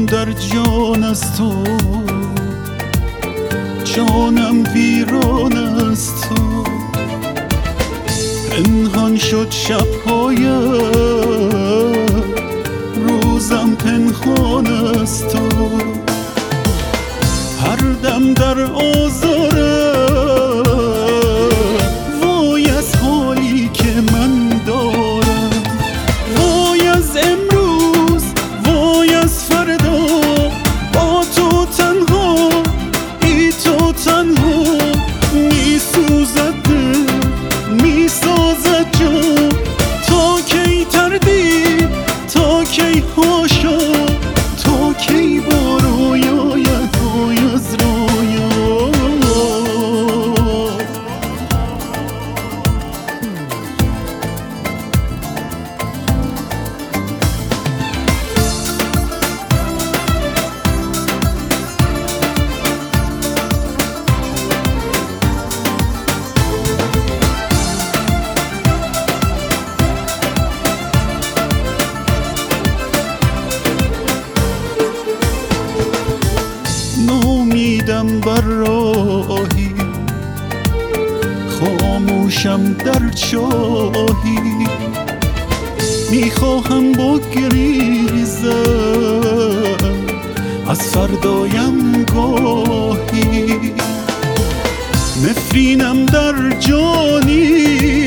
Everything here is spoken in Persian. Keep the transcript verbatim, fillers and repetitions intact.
در جان از تو، جانم ویران از تو. پنهان شد شب‌هایم، روزم پنهان از تو. هر دم در آزارم، وای از حالی که من دارم. وای از امروز، وای از فردا، با تو تنها، بی تو تنها. می سوزد دل، می سازد جان، تا کی تردید، تا کی حاشا، تا کی با رویاید وای از رویا. نامیدم بر راهی، خاموشم در چاهی. میخواهم بگریزم از فردایم گاهی. نفرینم در جانی،